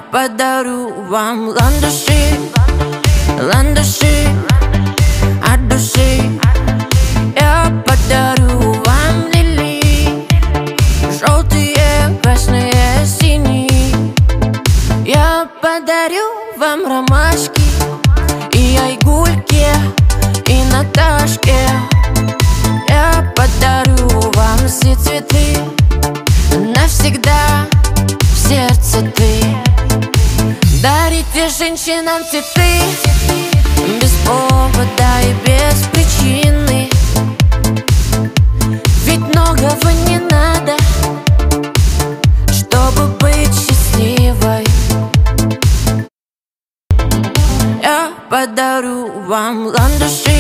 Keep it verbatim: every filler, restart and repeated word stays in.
подарю вам ландыши, ландыши от души. Я подарю вам лилии, желтые, красные, синие. Я подарю вам ромашки и айгульке, и Наташке. Я подарю вам все цветы, навсегда в сердце ты. Дарите женщинам цветы без повода и без причины, ведь многого не надо, чтобы быть счастливой. Я подарю вам ландыши,